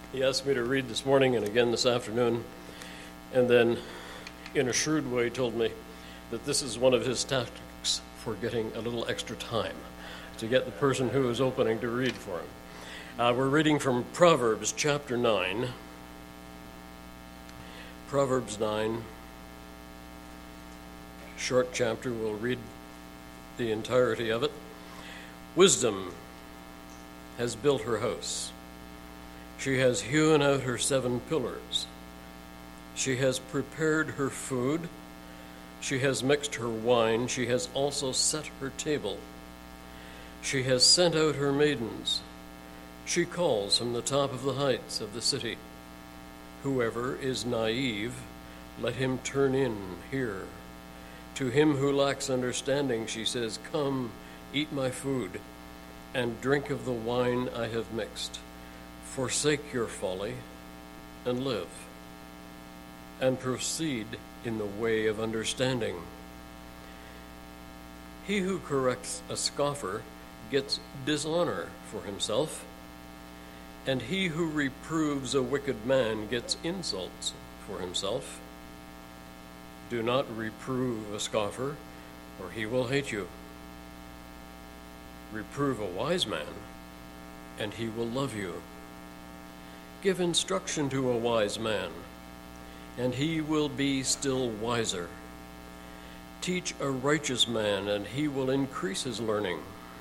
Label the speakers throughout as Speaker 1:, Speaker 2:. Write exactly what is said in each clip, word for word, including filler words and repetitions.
Speaker 1: He asked me to read this morning and again this afternoon, and then, in a shrewd way, told me that this is one of his tactics for getting a little extra time, to get the person who is opening to read for him. Uh, we're reading from Proverbs chapter nine. Proverbs nine, short chapter. We'll read the entirety of it. Wisdom has built her house. She has hewn out her seven pillars. She has prepared her food. She has mixed her wine. She has also set her table. She has sent out her maidens. She calls from the top of the heights of the city. Whoever is naive, let him turn in here. To him who lacks understanding, she says, "Come, eat my food, and drink of the wine I have mixed. Forsake your folly, and live, and proceed in the way of understanding." He who corrects a scoffer gets dishonor for himself, and he who reproves a wicked man gets insults for himself. Do not reprove a scoffer, or he will hate you. Reprove a wise man, and he will love you. Give instruction to a wise man, and he will be still wiser. Teach a righteous man, and he will increase his learning.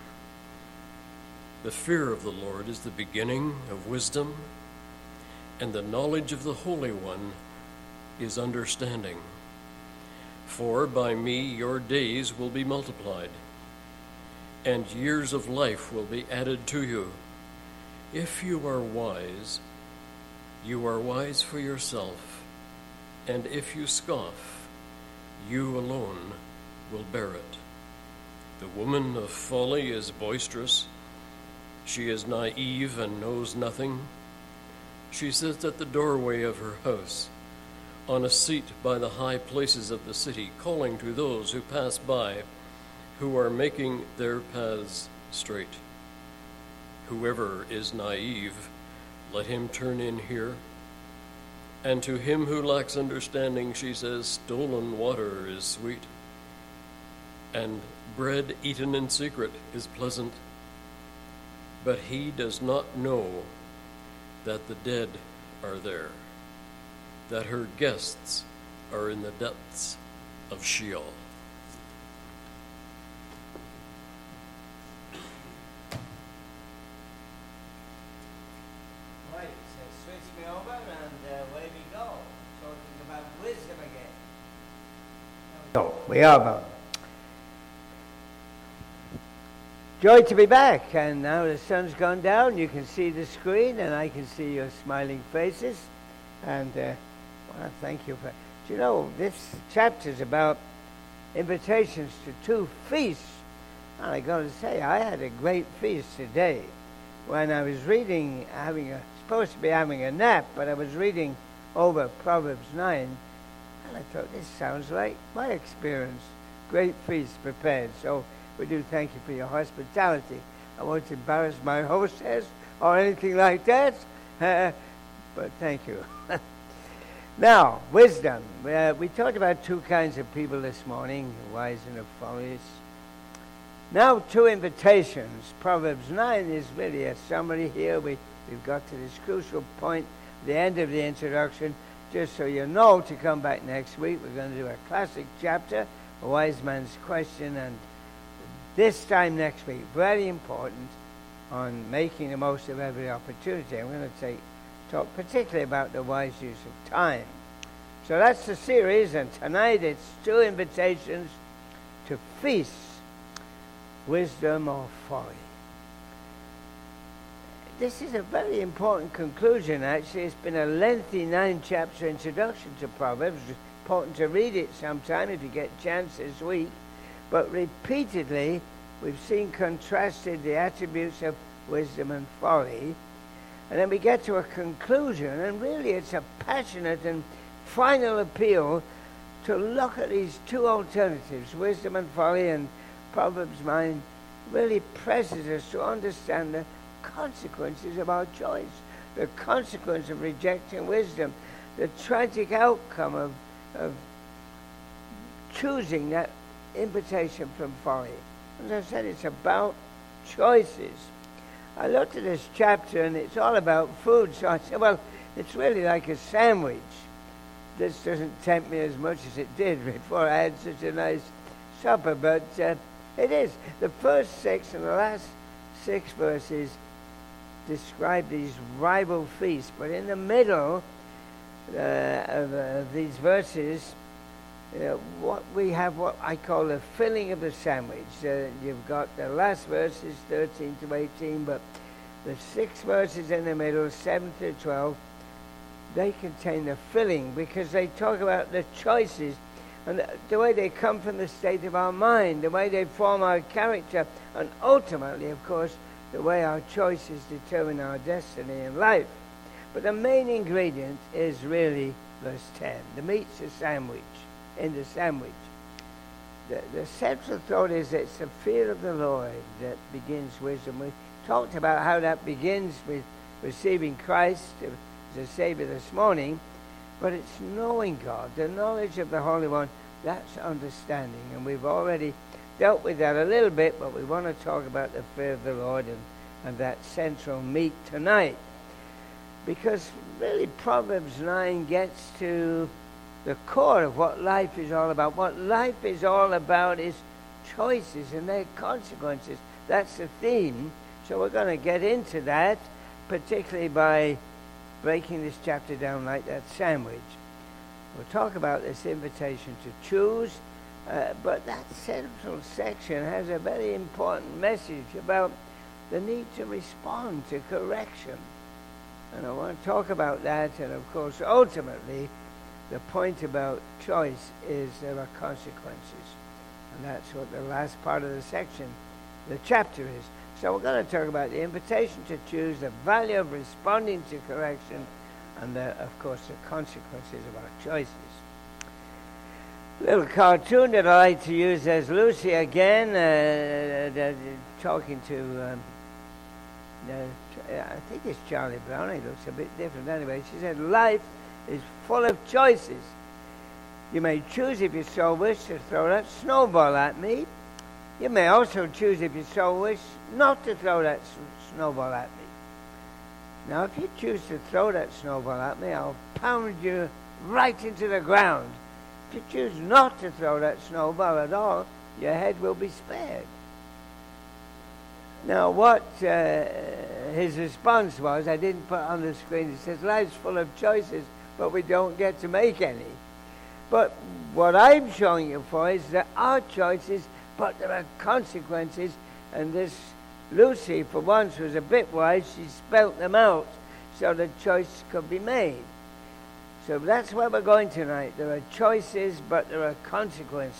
Speaker 1: The fear of the Lord is the beginning of wisdom, and the knowledge of the Holy One is understanding. For by me your days will be multiplied, and years of life will be added to you. If you are wise, you are wise for yourself, and if you scoff, you alone will bear it. The woman of folly is boisterous. She is naive and knows nothing. She sits at the doorway of her house, on a seat by the high places of the city, calling to those who pass by, who are making their paths straight. Whoever is naive, let him turn in here. And to him who lacks understanding, she says, stolen water is sweet, and bread eaten in secret is pleasant. But he does not know that the dead are there, that her guests are in the depths of Sheol.
Speaker 2: Right, so switch me over and uh, away we go, talking about wisdom again. So we are about. Joy to be back, and now the sun's gone down, you can see the screen and I can see your smiling faces, and uh, well, thank you for, do you know, this chapter is about invitations to two feasts, and I got to say, I had a great feast today. When I was reading, having a, supposed to be having a nap, but I was reading over Proverbs nine, and I thought, this sounds like my experience, great feast prepared. So we do thank you for your hospitality. I won't embarrass my hostess or anything like that, uh, but thank you. Now, wisdom. Uh, we talked about two kinds of people this morning, the wise and the foolish. Now, two invitations. Proverbs nine is really a summary here. We, we've got to this crucial point, the end of the introduction. Just so you know, to come back next week, we're going to do a classic chapter, A Wise Man's Question, and this time next week, very important, on making the most of every opportunity. I'm going to take, talk particularly about the wise use of time. So that's the series, and tonight it's two invitations to feasts, wisdom or folly. This is a very important conclusion, actually. It's been a lengthy nine-chapter introduction to Proverbs. It's important to read it sometime if you get a chance this week. But repeatedly, we've seen contrasted the attributes of wisdom and folly. And then we get to a conclusion, and really it's a passionate and final appeal to look at these two alternatives, wisdom and folly, and Proverbs nine really presses us to understand the consequences of our choice. the consequence of rejecting wisdom, the tragic outcome of, of choosing that invitation from folly. As I said, it's about choices. I looked at this chapter and it's all about food, so I said, well, it's really like a sandwich. This doesn't tempt me as much as it did before I had such a nice supper, but uh, it is. The first six and the last six verses describe these rival feasts, but in the middle uh, of, uh, of these verses, uh, what we have, what I call the filling of the sandwich. Uh, you've got the last verses, thirteen to eighteen, but the six verses in the middle, seven to twelve, they contain the filling because they talk about the choices and the, the way they come from the state of our mind, the way they form our character, and ultimately, of course, the way our choices determine our destiny in life. But the main ingredient is really verse ten. The meat's a sandwich, in the sandwich. The, the central thought is that it's the fear of the Lord that begins wisdom. We talked about how that begins with receiving Christ as a Savior this morning, but it's knowing God, the knowledge of the Holy One. That's understanding, and we've already dealt with that a little bit, but we want to talk about the fear of the Lord and, and that central meat tonight. Because really Proverbs nine gets to the core of what life is all about. What life is all about is choices and their consequences. That's the theme. So we're going to get into that, particularly by breaking this chapter down like that sandwich. We'll talk about this invitation to choose, uh, but that central section has a very important message about the need to respond to correction. And I want to talk about that, and of course, ultimately, the point about choice is there are consequences. And that's what the last part of the section, the chapter is. So we're going to talk about the invitation to choose, the value of responding to correction, and the, of course, the consequences of our choices. Little cartoon that I like to use. There's Lucy again, uh, uh, talking to, um, uh, I think it's Charlie Brown. He looks a bit different anyway. She said, life is full of choices. You may choose, if you so wish, to throw that snowball at me. You may also choose, if you so wish, not to throw that s- snowball at me. Now, if you choose to throw that snowball at me, I'll pound you right into the ground. If you choose not to throw that snowball at all, your head will be spared. Now, what uh, his response was, I didn't put on the screen. He says, life's full of choices, but we don't get to make any. But what I'm showing you for is there are choices, but there are consequences, and this Lucy, for once, was a bit wise. She spelt them out so the choice could be made. So that's where we're going tonight. There are choices, but there are consequences.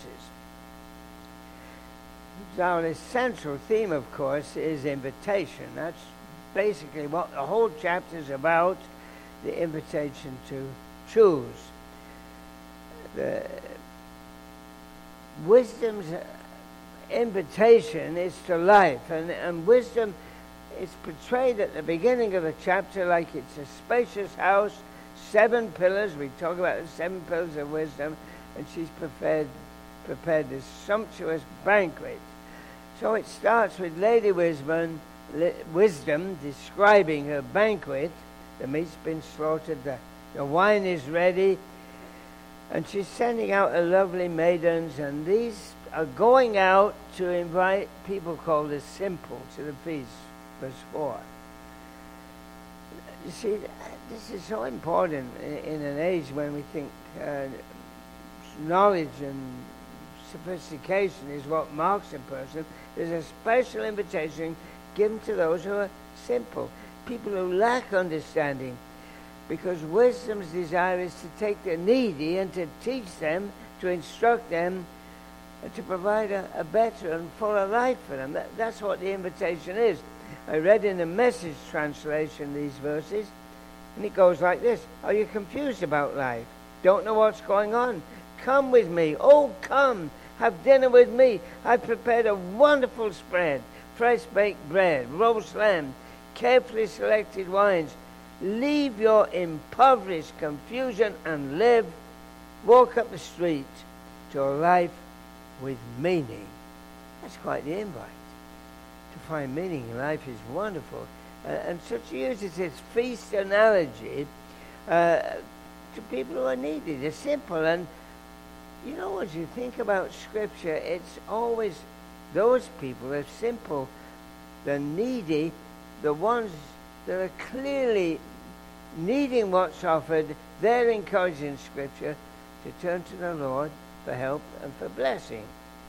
Speaker 2: Now, the central theme, of course, is invitation. That's basically what the whole chapter is about, the invitation to choose. The wisdom's invitation is to life, and, and wisdom is portrayed at the beginning of the chapter like it's a spacious house, seven pillars. We talk about the seven pillars of wisdom, and she's prepared prepared this sumptuous banquet. So it starts with Lady Wisdom, wisdom describing her banquet. The meat's been slaughtered, the, the wine is ready, and she's sending out her lovely maidens, and these are going out to invite people called the simple to the feast. Verse four. You see, this is so important in, in an age when we think uh, knowledge and sophistication is what marks a person. There's a special invitation given to those who are simple, people who lack understanding, because wisdom's desire is to take the needy and to teach them, to instruct them, and to provide a, a better and fuller life for them. That, that's what the invitation is. I read in the Message translation these verses, and it goes like this. Are you confused about life? Don't know what's going on? Come with me. Oh, come. Have dinner with me. I've prepared a wonderful spread. Fresh baked bread, roast lamb, carefully selected wines. Leave your impoverished confusion and live. Walk up the street to a life with meaning. That's quite the invite. To find meaning in life is wonderful. Uh, and so to use this feast analogy uh, to people who are needy. It's simple. And you know, as you think about Scripture, it's always those people, they're simple, the needy, the ones that are clearly needing what's offered. They're encouraged in Scripture to turn to the Lord for help and for blessing.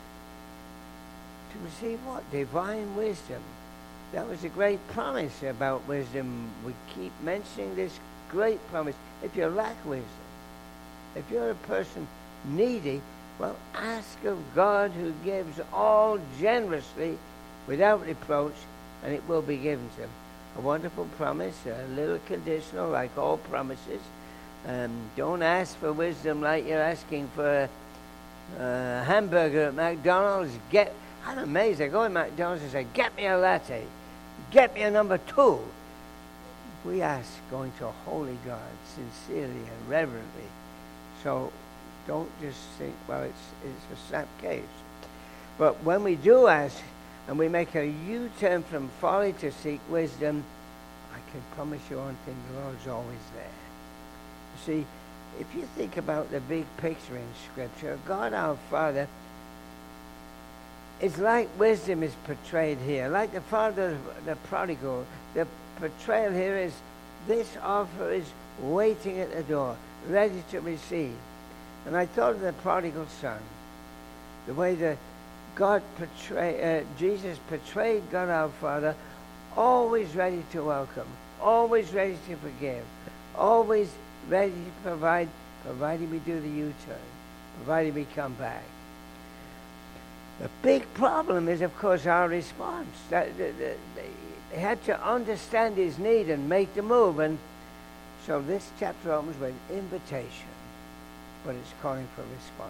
Speaker 2: To receive what? Divine wisdom. That was a great promise about wisdom. We keep mentioning this great promise. If you lack wisdom, if you're a person needy, well, ask of God, who gives all generously without reproach, and it will be given to him. A wonderful promise, a little conditional, like all promises. Um, don't ask for wisdom like you're asking for a hamburger at McDonald's. Get, I'm amazed. I go to McDonald's and say, get me a latte. Get me a number two. We ask going to a holy God sincerely and reverently. So don't just think, well, it's, it's a snap case. But when we do ask, and we make a U-turn from folly to seek wisdom, I can promise you one thing, the Lord's always there. You see, if you think about the big picture in Scripture, God our Father is like wisdom is portrayed here. Like the father of the prodigal, the portrayal here is this offer is waiting at the door, ready to receive. And I thought of the prodigal son, the way that God portrayed, uh, Jesus portrayed God our Father, always ready to welcome, always ready to forgive, always ready to provide, provided we do the U-turn, provided we come back. The big problem is, of course, our response. That, that, that, they had to understand his need and make the move. And so this chapter opens with invitation, but it's calling for response.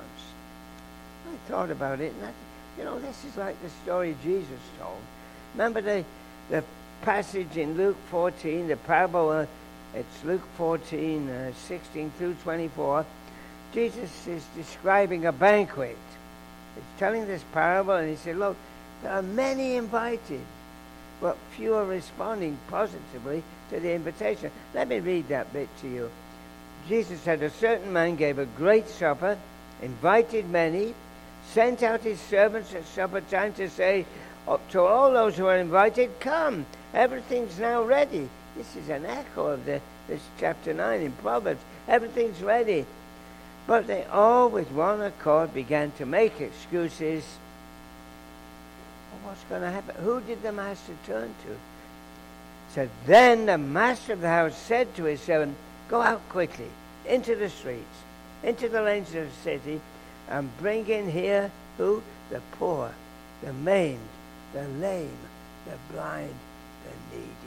Speaker 2: I thought about it, and I, you know, this is like the story Jesus told. Remember the the passage in Luke fourteen, the parable, uh, it's Luke fourteen, uh, sixteen through twenty-four. Jesus is describing a banquet. He's telling this parable, and he said, look, there are many invited, but few are responding positively to the invitation. Let me read that bit to you. Jesus said, a certain man gave a great supper, invited many, sent out his servants at supper time to say to all those who are invited, come, everything's now ready. This is an echo of the, this chapter nine in Proverbs. Everything's ready. But they all with one accord began to make excuses. Well, what's going to happen? Who did the master turn to? So then the master of the house said to his servant, go out quickly into the streets, into the lanes of the city, and bring in here who? The poor, the maimed, the lame, the blind, the needy.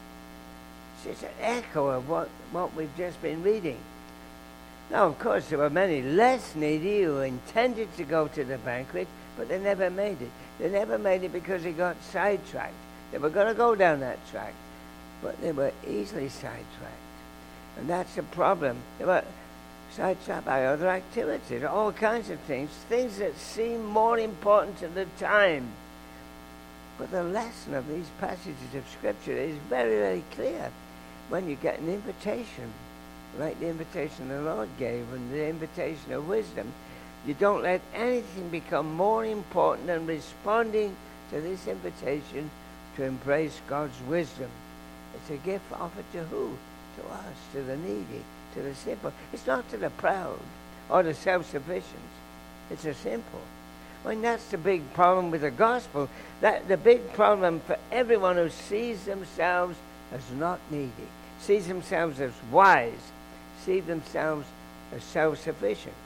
Speaker 2: So it's an echo of what, what we've just been reading. Now, of course, there were many less needy who intended to go to the banquet, but they never made it. They never made it because they got sidetracked. They were going to go down that track, but they were easily sidetracked. And that's the problem. They were sidetracked by other activities, all kinds of things, things that seem more important at the time. But the lesson of these passages of Scripture is very, very clear. When you get an invitation, like the invitation the Lord gave and the invitation of wisdom, you don't let anything become more important than responding to this invitation to embrace God's wisdom. It's a gift offered to who? To us, to the needy, to the simple. It's not to the proud or the self-sufficient. It's the simple. I mean, that's the big problem with the gospel. That the big problem for everyone who sees themselves as not needy, sees themselves as wise, see themselves as self-sufficient.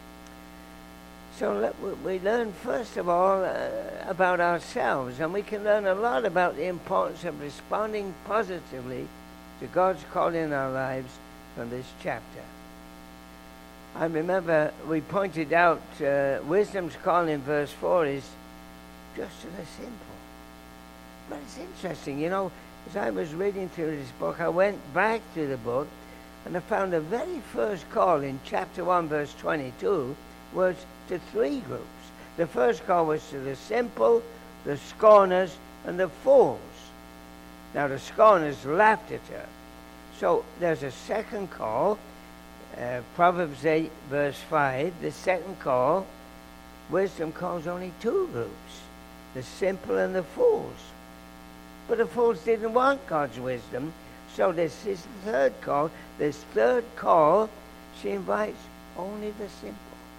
Speaker 2: So let, we learn first of all uh, about ourselves, and we can learn a lot about the importance of responding positively to God's call in our lives from this chapter. I remember we pointed out uh, wisdom's call in verse four is just to the simple. But it's interesting, you know, As I was reading through this book, I went back to the book, and I found the very first call in chapter one, verse twenty-two, was to three groups. The first call was to the simple, the scorners, and the fools. Now the scorners laughed at her. So there's a second call, uh, Proverbs eight, verse five, the second call. Wisdom calls only two groups, the simple and the fools. But the fools didn't want God's wisdom, so this is the third call. This third call, she invites only the simple.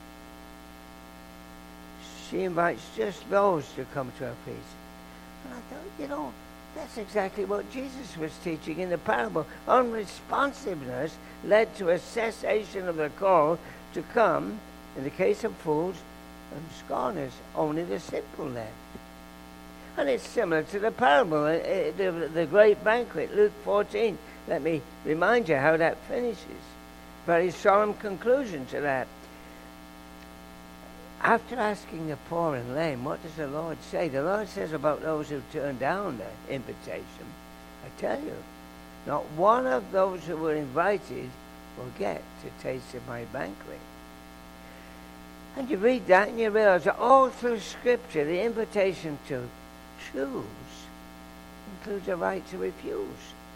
Speaker 2: She invites just those to come to her feet. And I thought, you know, that's exactly what Jesus was teaching in the parable. Unresponsiveness led to a cessation of the call to come. In the case of fools and scorners, only the simple left. And it's similar to the parable, uh, the, the great banquet, Luke fourteen. Let me remind you how that finishes. Very solemn conclusion to that. After asking the poor and lame, what does the Lord say? The Lord says about those who turn down the invitation, I tell you, not one of those who were invited will get to taste of my banquet. And you read that and you realize that all through Scripture, the invitation to choose includes a right to refuse.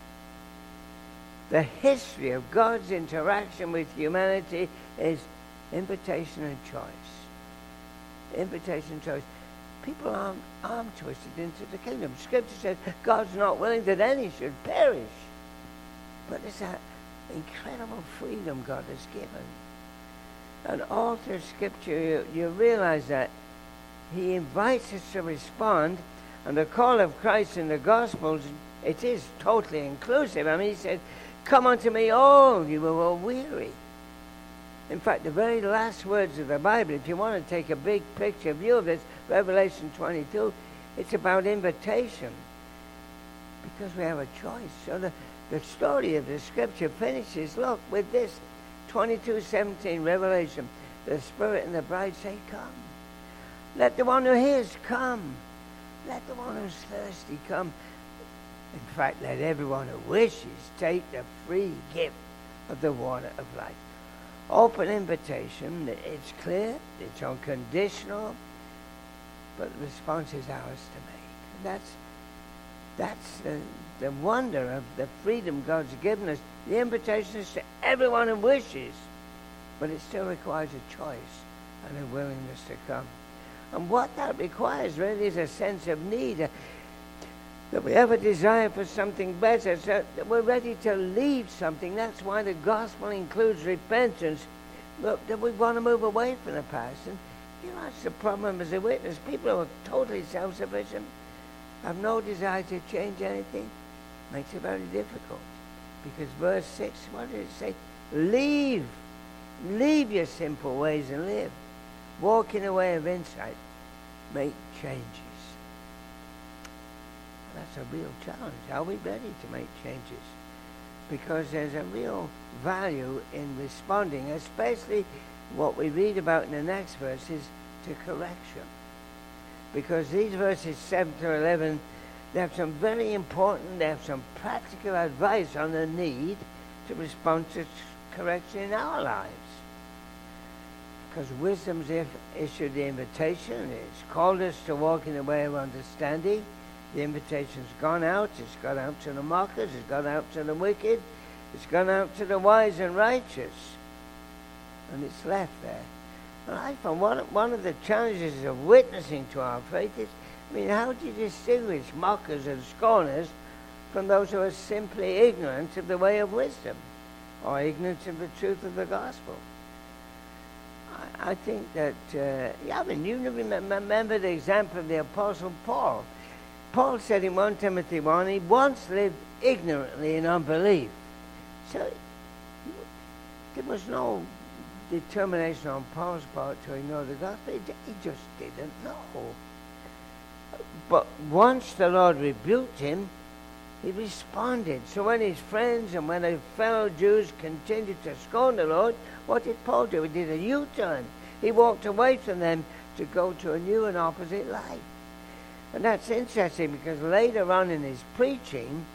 Speaker 2: The history of God's interaction with humanity is invitation and choice. Invitation and choice. People aren't arm twisted into the kingdom. Scripture says God's not willing that any should perish. But it's that incredible freedom God has given. And all through Scripture, you, you realize that He invites us to respond. And the call of Christ in the Gospels, it is totally inclusive. I mean, He said, come unto me all you who are weary. In fact, the very last words of the Bible, if you want to take a big picture view of this, Revelation twenty-two, it's about invitation. Because we have a choice. So the, the story of the Scripture finishes, look, with this twenty-two seventeen Revelation. The Spirit and the bride say, come. Let the one who hears come. Let the one who's thirsty come. In fact, let everyone who wishes take the free gift of the water of life. Open invitation, it's clear, it's unconditional, but the response is ours to make. And that's that's the, the wonder of the freedom God's given us. The invitation is to everyone who wishes, but it still requires a choice and a willingness to come. And what that requires really is a sense of need, a, that we have a desire for something better, so that we're ready to leave something. That's why the gospel includes repentance. Look, that we want to move away from the past. And you know, that's the problem as a witness. People who are totally self-sufficient, have no desire to change anything, makes it very difficult. Because verse six, what did it say? Leave. Leave your simple ways and live. Walk in a way of insight. Make changes. That's a real challenge. Are we ready to make changes? Because there's a real value in responding, especially what we read about in the next verses, to correction. Because these verses seven to eleven, they have some very important, they have some practical advice on the need to respond to correction in our lives. Because wisdom's issued the invitation, it's called us to walk in the way of understanding. The invitation's gone out. It's gone out to the mockers. It's gone out to the wicked. It's gone out to the wise and righteous. And it's left there. And I found one, one of the challenges of witnessing to our faith is, I mean, how do you distinguish mockers and scorners from those who are simply ignorant of the way of wisdom or ignorant of the truth of the gospel? I, I think that, uh, yeah, I mean, you remember, remember the example of the Apostle Paul. Paul said in First Timothy one, he once lived ignorantly in unbelief. So there was no determination on Paul's part to ignore the gospel. He just didn't know. But once the Lord rebuked him, he responded. So when his friends and when his fellow Jews continued to scorn the Lord, what did Paul do? He did a U-turn. He walked away from them to go to a new and opposite life. And that's interesting because later on in his preaching,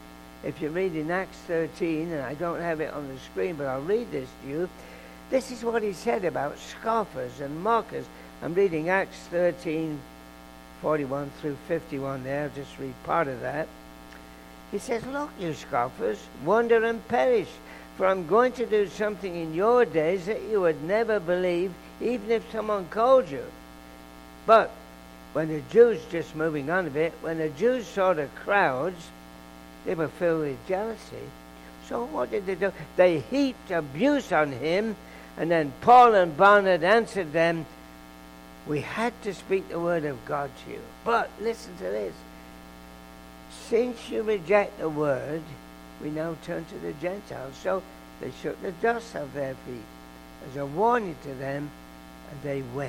Speaker 2: if you read in Acts thirteen, and I don't have it on the screen, but I'll read this to you. This is what he said about scoffers and mockers. I'm reading Acts thirteen, forty-one through fifty-one there. I'll just read part of that. He says, look, you scoffers, wonder and perish, for I'm going to do something in your days that you would never believe, even if someone called you. But when the Jews, just moving on a bit, when the Jews saw the crowds, they were filled with jealousy. So what did they do? They heaped abuse on him, and then Paul and Barnabas answered them, we had to speak the word of God to you. But listen to this. Since you reject the word, we now turn to the Gentiles. So they shook the dust off their feet as a warning to them, and they went.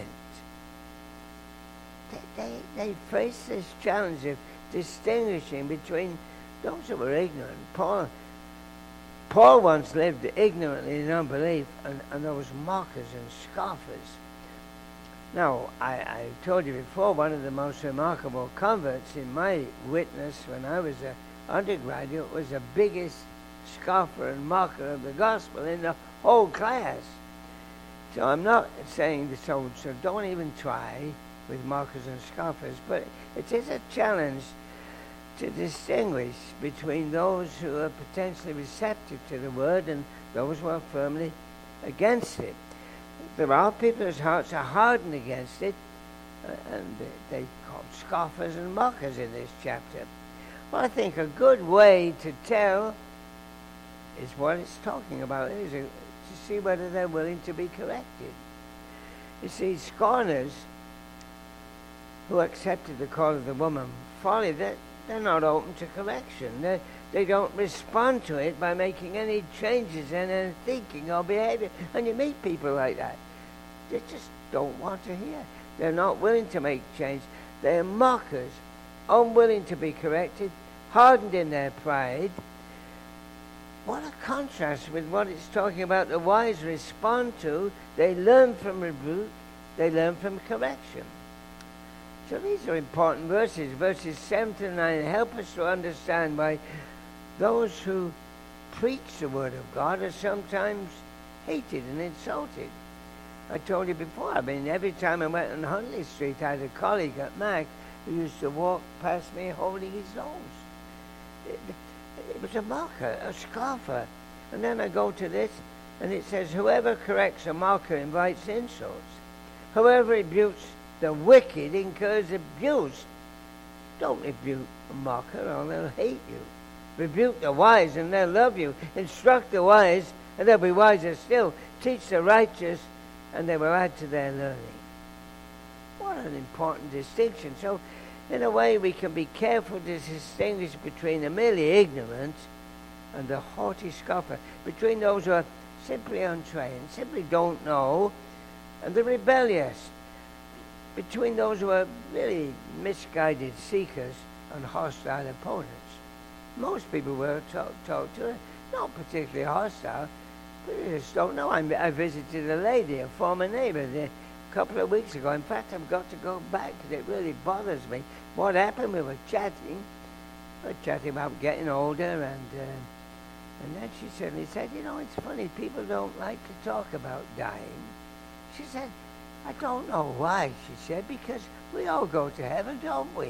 Speaker 2: They, they, they faced this challenge of distinguishing between those who were ignorant. Paul, Paul once lived ignorantly in unbelief, and, and those mockers and scoffers. Now, I, I told you before, one of the most remarkable converts in my witness when I was an undergraduate was the biggest scoffer and mocker of the gospel in the whole class. So I'm not saying this, so, so don't even try with mockers and scoffers, but it is a challenge to distinguish between those who are potentially receptive to the word and those who are firmly against it. There are people whose hearts are hardened against it, uh, and they call scoffers and mockers in this chapter. Well, I think a good way to tell is what it's talking about, is a, to see whether they're willing to be corrected. You see, scorners who accepted the call of the woman folly, they're, they're not open to correction. They they don't respond to it by making any changes in their thinking or behavior. And you meet people like that. They just don't want to hear. They're not willing to make change. They're mockers, unwilling to be corrected, hardened in their pride. What a contrast with what it's talking about the wise respond to. They learn from rebuke. They learn from correction. So these are important verses. Verses seven to nine help us to understand why those who preach the word of God are sometimes hated and insulted. I told you before, I mean, every time I went on Huntley Street, I had a colleague at Mac who used to walk past me holding his nose. It, it was a mocker, a scoffer. And then I go to this, and it says, whoever corrects a mocker invites insults. Whoever rebukes the wicked incurs abuse. Don't rebuke a mocker or they'll hate you. Rebuke the wise and they'll love you. Instruct the wise and they'll be wiser still. Teach the righteous and they will add to their learning. What an important distinction. So, in a way, we can be careful to distinguish between the merely ignorant and the haughty scoffer, between those who are simply untrained, simply don't know, and the rebellious, between those who are really misguided seekers and hostile opponents. Most people we're talk, talk to are not particularly hostile, but they just don't know. I, I visited a lady, a former neighbor, there a couple of weeks ago. In fact, I've got to go back because it really bothers me. What happened? We were chatting. We were chatting about getting older, and uh, and then she suddenly said, you know, it's funny, people don't like to talk about dying. She said, I don't know why, she said, because we all go to heaven, don't we?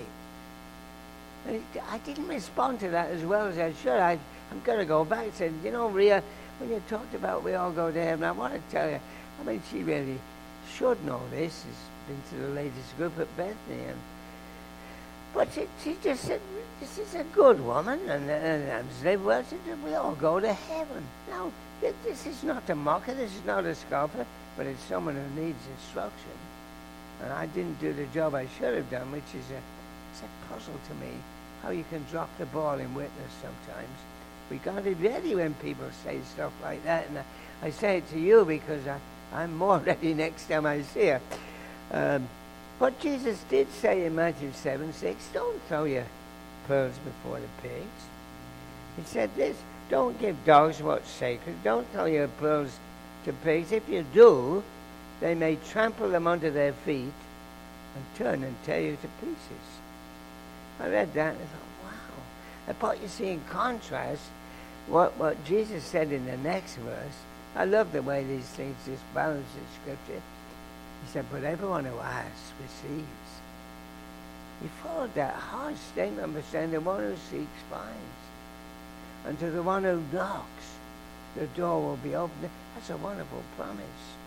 Speaker 2: And I didn't respond to that as well as I should. I, I'm going to go back and say, you know, Ria, when you talked about we all go to heaven, I want to tell you, I mean, she really should know this. She's been to the latest group at Bethany. And, but she, she just said, this is a good woman, and, and, and said, well, she said, we all go to heaven. Now, this is not a mocker, this is not a scoffer, but it's someone who needs instruction. And I didn't do the job I should have done, which is a, it's a puzzle to me, how you can drop the ball in witness sometimes. We got to be ready when people say stuff like that, and I, I say it to you because I, I'm more ready next time I see her. Um, but Jesus did say in Matthew seven six, don't throw your pearls before the pigs. He said this, don't give dogs what's sacred, don't throw your pearls to pigs. If you do, they may trample them under their feet and turn and tear you to pieces. I read that and I thought, wow. But you see, in contrast, what, what Jesus said in the next verse, I love the way these things just balance in Scripture. He said, but everyone who asks receives. He followed that hard statement by saying the one who seeks finds. And to the one who knocks, the door will be opened. That's a wonderful promise.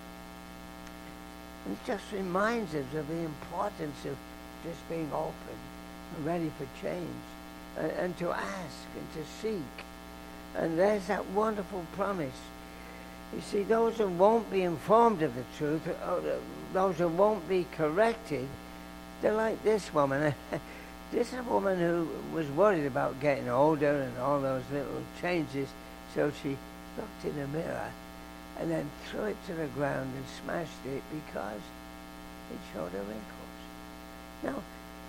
Speaker 2: And it just reminds us of the importance of just being open and ready for change, and, and to ask and to seek. And there's that wonderful promise. You see, those who won't be informed of the truth, those who won't be corrected, they're like this woman. This is a woman who was worried about getting older and all those little changes, so she looked in the mirror and then threw it to the ground and smashed it because it showed her wrinkles. Now,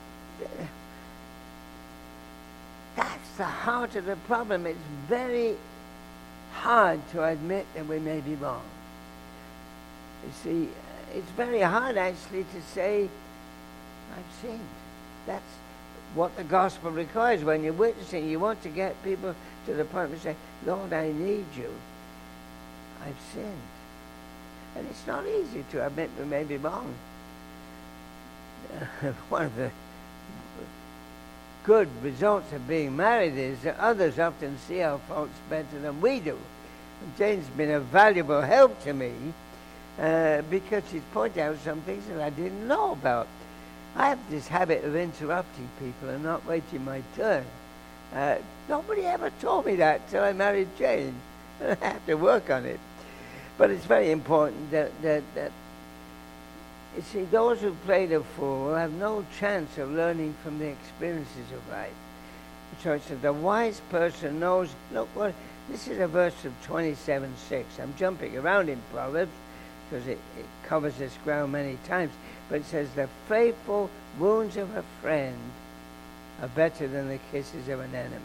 Speaker 2: that's the heart of the problem. It's very hard to admit that we may be wrong. You see, it's very hard actually to say, I've sinned. That's what the gospel requires. When you're witnessing, you want to get people to the point where they say, Lord, I need you. I've sinned. And it's not easy to admit we may be wrong. One of the good results of being married is that others often see our faults better than we do. And Jane's been a valuable help to me uh, because she's pointed out some things that I didn't know about. I have this habit of interrupting people and not waiting my turn. Uh, nobody ever told me that till I married Jane. I have to work on it. But it's very important that, that, that you see, those who play the fool will have no chance of learning from the experiences of life. So it says, the wise person knows, look, what, this is a verse of twenty-seven six. I'm jumping around in Proverbs because it, it covers this ground many times. But it says, the faithful wounds of a friend are better than the kisses of an enemy.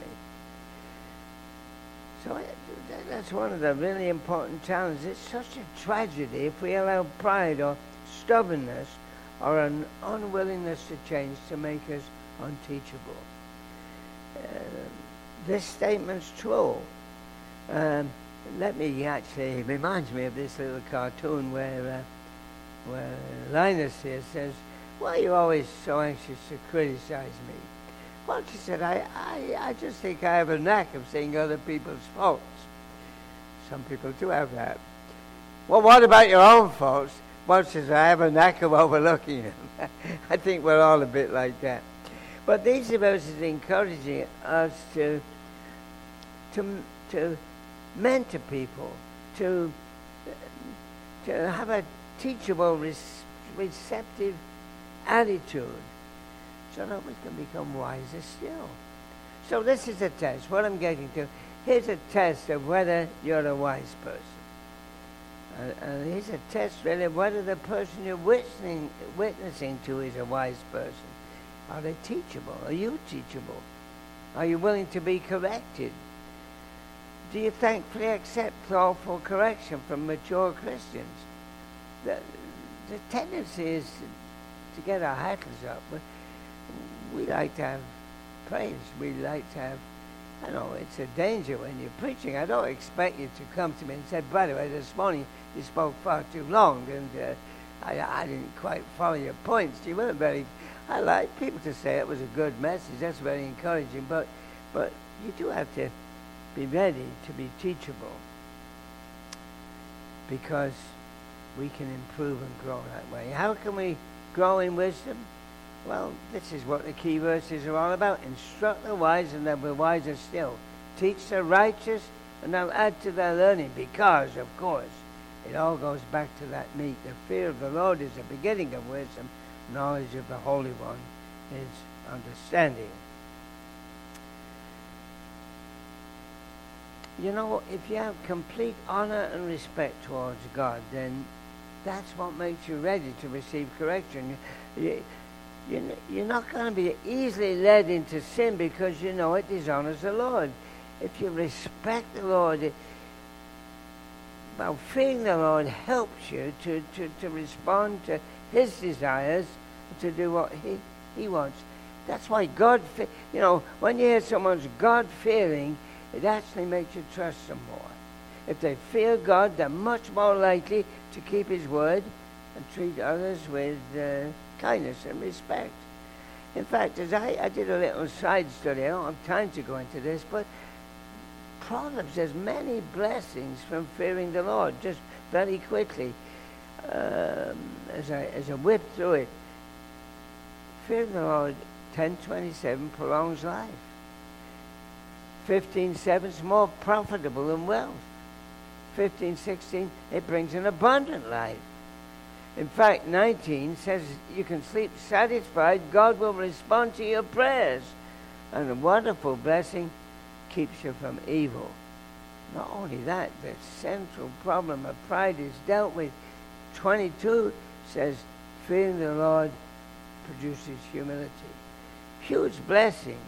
Speaker 2: So that's one of the really important challenges. It's such a tragedy if we allow pride or stubbornness or an unwillingness to change to make us unteachable. Uh, this statement's true. Um, let me actually, it reminds me of this little cartoon where uh, where Linus here says, why are you always so anxious to criticize me? Well, she said, I, I, I just think I have a knack of seeing other people's faults. Some people do have that. Well, what about your own faults? Well, she says, I have a knack of overlooking them. I think we're all a bit like that. But these verses encouraging us to, to, to mentor people, to, to have a teachable, receptive attitude so that we can become wiser still. So this is a test. What I'm getting to, here's a test of whether you're a wise person. And, and here's a test really of whether the person you're witnessing, witnessing to is a wise person. Are they teachable? Are you teachable? Are you willing to be corrected? Do you thankfully accept thoughtful correction from mature Christians? The, the tendency is to, to get our hackles up. We, we like to have praise. We like to have, I know, it's a danger when you're preaching. I don't expect you to come to me and say, by the way, this morning you spoke far too long and uh, I, I didn't quite follow your points. You weren't very, I like people to say it was a good message. That's very encouraging. But, but you do have to be ready to be teachable because we can improve and grow that way. How can we grow in wisdom? Well, this is what the key verses are all about. Instruct the wise and they'll be wiser still. Teach the righteous and they'll add to their learning because, of course, it all goes back to that meat. The fear of the Lord is the beginning of wisdom. Knowledge of the Holy One is understanding. You know, if you have complete honor and respect towards God, then that's what makes you ready to receive correction. You, you, you're not going to be easily led into sin because you know it dishonors the Lord. If you respect the Lord, it, well, fearing the Lord helps you to, to, to respond to His desires, to do what He, he wants. That's why God, you know, when you hear someone's God-fearing, it actually makes you trust them more. If they fear God, they're much more likely to keep His word and treat others with uh, kindness and respect. In fact, as I, I did a little side study, I don't have time to go into this, but Proverbs has many blessings from fearing the Lord. Just very quickly, um, as I as I whip through it, fearing the Lord, ten twenty-seven prolongs life. fifteen seven is more profitable than wealth. fifteen sixteen, it brings an abundant life. In fact, nineteen says you can sleep satisfied. God will respond to your prayers. And a wonderful blessing keeps you from evil. Not only that, the central problem of pride is dealt with. twenty-two says fearing the Lord produces humility. Huge blessings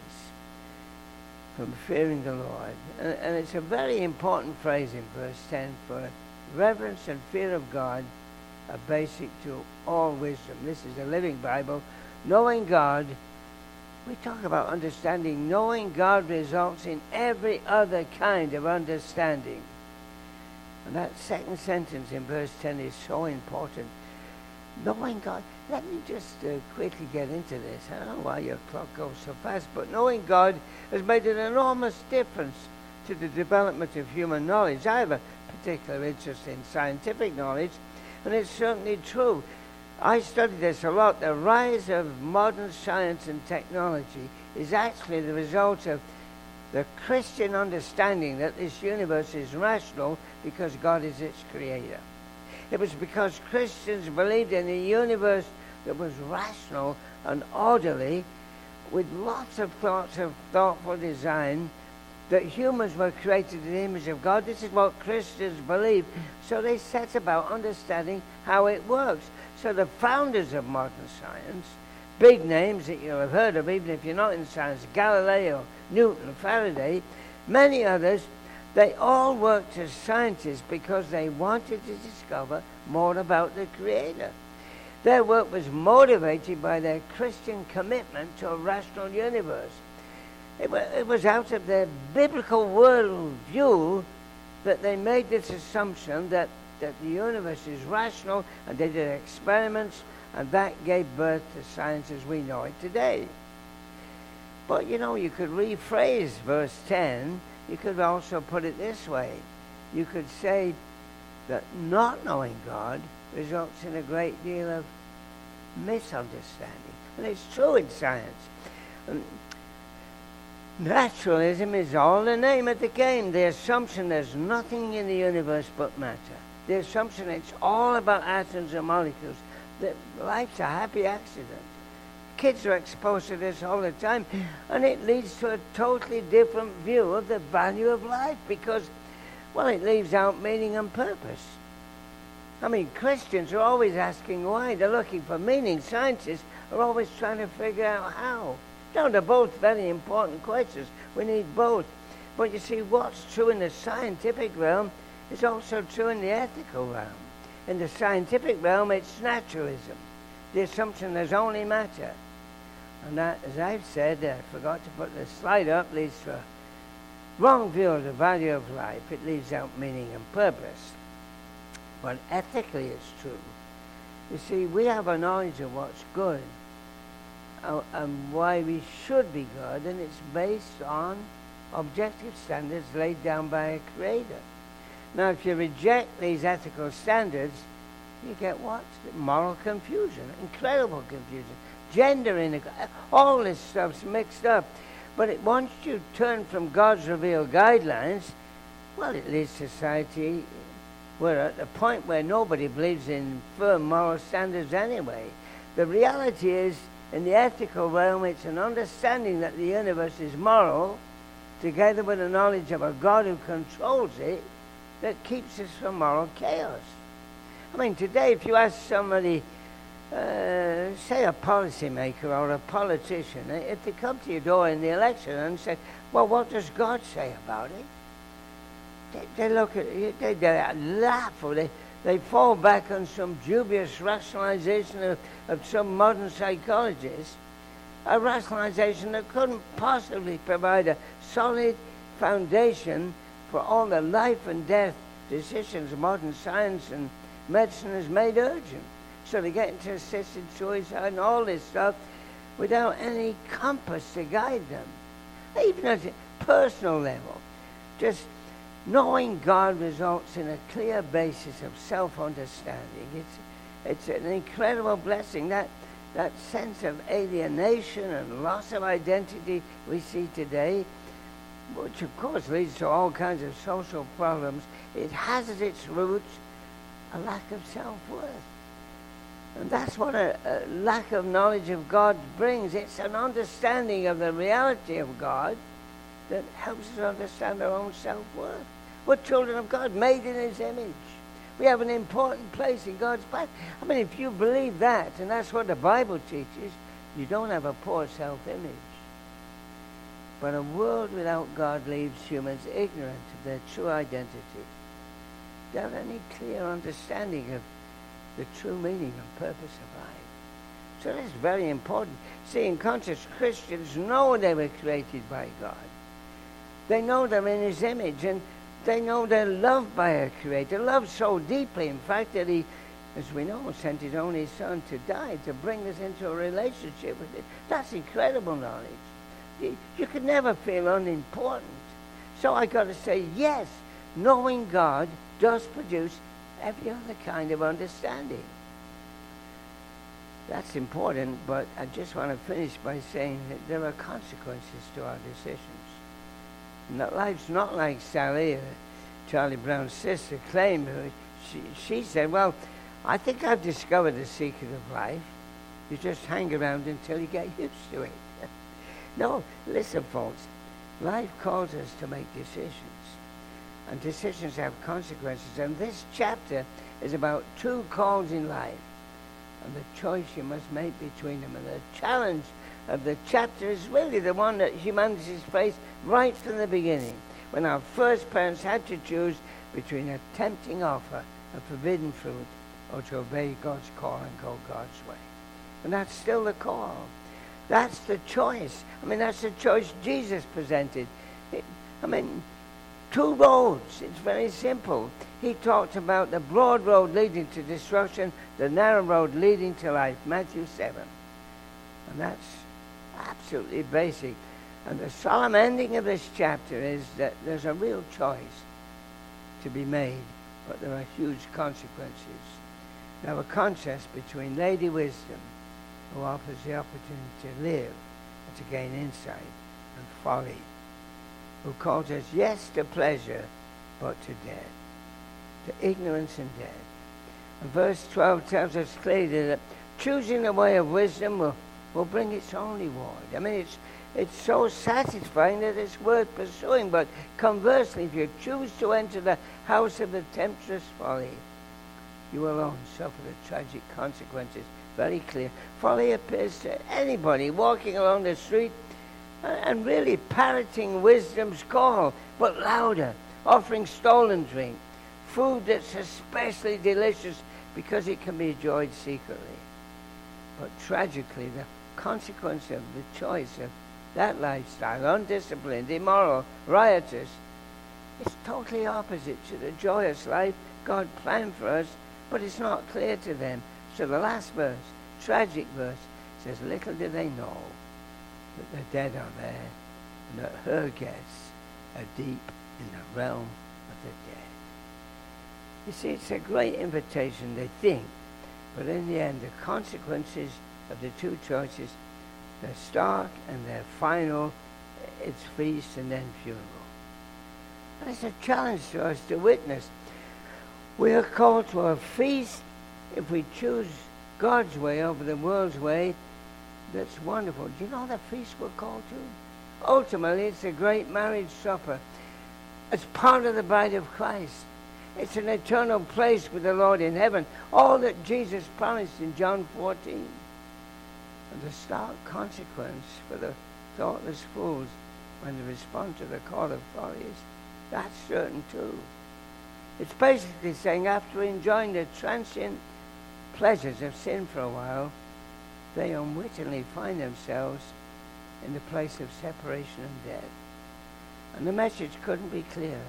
Speaker 2: from fearing the Lord. And, and it's a very important phrase in verse ten, for reverence and fear of God are basic to all wisdom. This is a Living Bible. Knowing God, we talk about understanding. Knowing God results in every other kind of understanding. And that second sentence in verse ten is so important. Knowing God. Let me just uh, quickly get into this. I don't know why your clock goes so fast, but knowing God has made an enormous difference to the development of human knowledge. I have a particular interest in scientific knowledge, and it's certainly true. I study this a lot. The rise of modern science and technology is actually the result of the Christian understanding that this universe is rational because God is its creator. It was because Christians believed in a universe that was rational and orderly, with lots of thoughts of thoughtful design, that humans were created in the image of God. This is what Christians believe. So they set about understanding how it works. So the founders of modern science, big names that you'll have heard of, even if you're not in science, Galileo, Newton, Faraday, many others, they all worked as scientists because they wanted to discover more about the Creator. Their work was motivated by their Christian commitment to a rational universe. It was, it was out of their biblical worldview that they made this assumption that, that the universe is rational, and they did experiments, and that gave birth to science as we know it today. But, you know, you could rephrase verse ten. You could also put it this way. You could say that not knowing God results in a great deal of misunderstanding. And it's true in science. Um, naturalism is all the name of the game. The assumption there's nothing in the universe but matter. The assumption it's all about atoms and molecules. That life's a happy accident. Kids are exposed to this all the time, and it leads to a totally different view of the value of life because, well, it leaves out meaning and purpose. I mean, Christians are always asking why. They're looking for meaning. Scientists are always trying to figure out how. No, they're both very important questions. We need both. But you see, what's true in the scientific realm is also true in the ethical realm. In the scientific realm, it's naturalism. The assumption there's only matter. And that, as I've said, I forgot to put the slide up, leads to a wrong view of the value of life. It leaves out meaning and purpose. But ethically it's true. You see, we have a knowledge of what's good uh, and why we should be good, and it's based on objective standards laid down by a creator. Now, if you reject these ethical standards, you get what? Moral confusion, incredible confusion. Gender inequality, all this stuff's mixed up. But it, once you turn from God's revealed guidelines, well, it leads society, we're at the point where nobody believes in firm moral standards anyway. The reality is, in the ethical realm, it's an understanding that the universe is moral, together with a knowledge of a God who controls it, that keeps us from moral chaos. I mean, today, if you ask somebody, uh, say a policymaker or a politician, if they come to your door in the election and say, well, what does God say about it? They, they look at you, they, they laugh, or they, they fall back on some dubious rationalization of, of some modern psychologist. a rationalization that couldn't possibly provide a solid foundation for all the life and death decisions modern science and medicine has made urgent. So they get into assisted suicide and all this stuff without any compass to guide them. Even at a personal level, just knowing God results in a clear basis of self-understanding. It's, it's an incredible blessing. That, that sense of alienation and loss of identity we see today, which of course leads to all kinds of social problems, it has at its roots a lack of self-worth. And that's what a, a lack of knowledge of God brings. It's an understanding of the reality of God that helps us understand our own self-worth. We're children of God, made in His image. We have an important place in God's plan. I mean, if you believe that, and that's what the Bible teaches, you don't have a poor self-image. But a world without God leaves humans ignorant of their true identity. Without any clear understanding of the true meaning and purpose of life. So that's very important. See, in contrast, Christians know they were created by God. They know they're in His image, and they know they're loved by a Creator, loved so deeply, in fact, that He, as we know, sent His only Son to die, to bring us into a relationship with Him. That's incredible knowledge. You, you could never feel unimportant. So I got to say, yes, knowing God does produce every other kind of understanding. That's important, but I just want to finish by saying that there are consequences to our decisions. And that life's not like Sally, uh, Charlie Brown's sister, claimed. She, she said, well, I think I've discovered the secret of life. You just hang around until you get used to it. No, listen, folks. Life calls us to make decisions. And decisions have consequences. And this chapter is about two calls in life and the choice you must make between them. And the challenge of the chapter is really the one that humanity's faced right from the beginning, when our first parents had to choose between a tempting offer of forbidden fruit or to obey God's call and go God's way. And that's still the call. That's the choice. I mean, that's the choice Jesus presented. It, I mean, two roads. It's very simple. He talked about the broad road leading to destruction, the narrow road leading to life, Matthew seven. And that's absolutely basic. And the solemn ending of this chapter is that there's a real choice to be made, but there are huge consequences. Now, a contrast between Lady Wisdom, who offers the opportunity to live and to gain insight, and folly, who calls us, yes, to pleasure, but to death, to ignorance and death. And verse twelve tells us clearly that choosing the way of wisdom will, will bring its own reward. I mean, it's, it's so satisfying that it's worth pursuing, but conversely, if you choose to enter the house of the temptress folly, you alone suffer the tragic consequences. Very clear. Folly appears to anybody walking along the street and really parroting wisdom's call, but louder, offering stolen drink, food that's especially delicious because it can be enjoyed secretly. But tragically, the consequence of the choice of that lifestyle, undisciplined, immoral, riotous, is totally opposite to the joyous life God planned for us, but it's not clear to them. So the last verse, tragic verse, says, little do they know that the dead are there, and that her guests are deep in the realm of the dead. You see, it's a great invitation, they think, but in the end, the consequences of the two choices, they're stark and they're final. It's feast and then funeral. And it's a challenge to us to witness. We are called to a feast if we choose God's way over the world's way. That's wonderful. Do you know the feast we're called to? Ultimately, it's a great marriage supper. It's part of the bride of Christ. It's an eternal place with the Lord in heaven. All that Jesus promised in John fourteen. And the stark consequence for the thoughtless fools when they respond to the call of folly is that's certain too. It's basically saying after enjoying the transient pleasures of sin for a while, they unwittingly find themselves in the place of separation and death. And the message couldn't be clearer.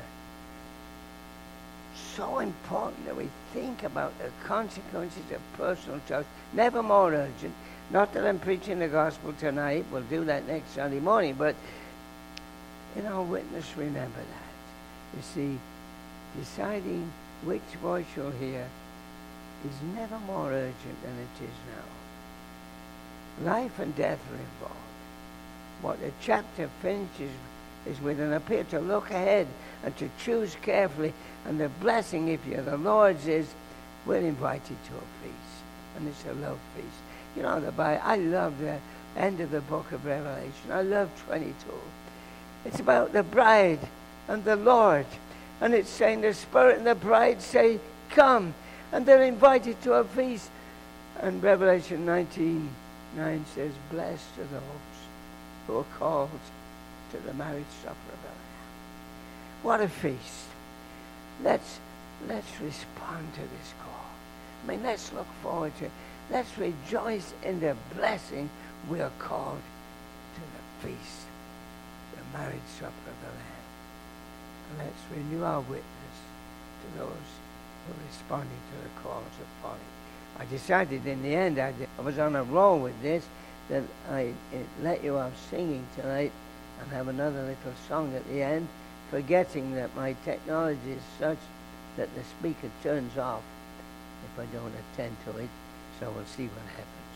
Speaker 2: So important that we think about the consequences of personal choice. Never more urgent. Not that I'm preaching the gospel tonight. We'll do that next Sunday morning. But in our witness, remember that. You see, deciding which voice you'll hear is never more urgent than it is now. Life and death are involved. What the chapter finishes is with an appeal to look ahead and to choose carefully. And the blessing, if you're the Lord's, is we'll invite you to a feast. And it's a love feast. You know, the Bible, I love the end of the book of Revelation. I love twenty-two. It's about the bride and the Lord. And it's saying the Spirit and the bride say, come. And they're invited to a feast. And Revelation nineteen nine says, blessed are those who are called to the marriage supper of the Lamb. What a feast. Let's, let's respond to this call. I mean, let's look forward to it. Let's rejoice in the blessing we are called to the feast, the marriage supper of the Lamb. And let's renew our witness to those who are responding to the calls of folly. I decided in the end, I, did, I was on a roll with this, that I'd let you off singing tonight and have another little song at the end, forgetting that my technology is such that the speaker turns off if I don't attend to it, so we'll see what happens.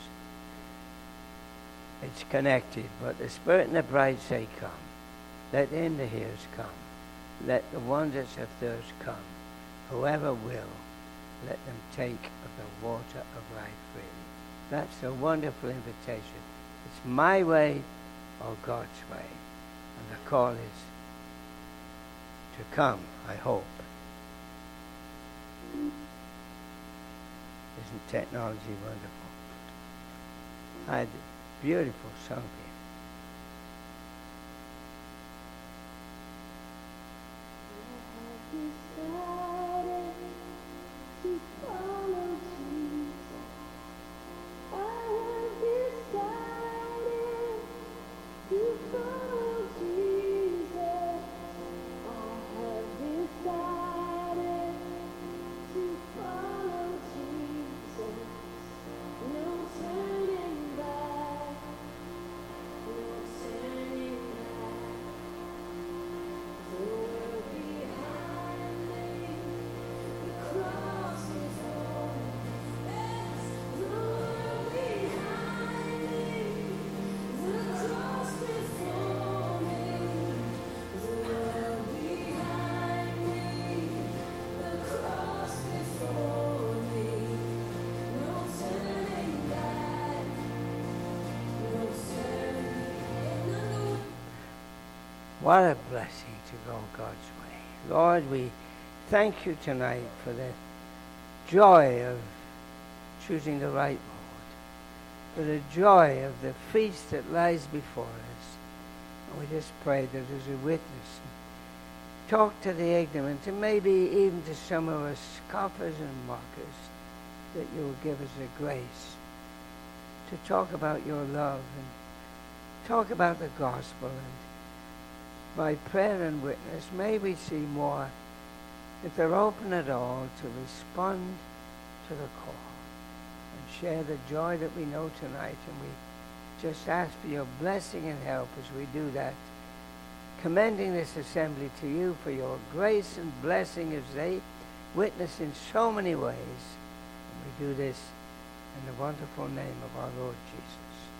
Speaker 2: It's connected, but the Spirit and the bride say, come. Let the in the hearers come. Let the ones that have thirst come. Whoever will, let them take of the water of life freely. That's a wonderful invitation. It's my way or God's way. And the call is to come, I hope. Isn't technology wonderful? I had a beautiful song here. What a blessing to go God's way. Lord, we thank you tonight for the joy of choosing the right road, for the joy of the feast that lies before us. And we just pray that as a witness, talk to the ignorant, and maybe even to some of us scoffers and mockers, that you will give us the grace to talk about your love and talk about the gospel. And by prayer and witness, may we see more, if they're open at all, to respond to the call and share the joy that we know tonight. And we just ask for your blessing and help as we do that, commending this assembly to you for your grace and blessing as they witness in so many ways. And we do this in the wonderful name of our Lord Jesus.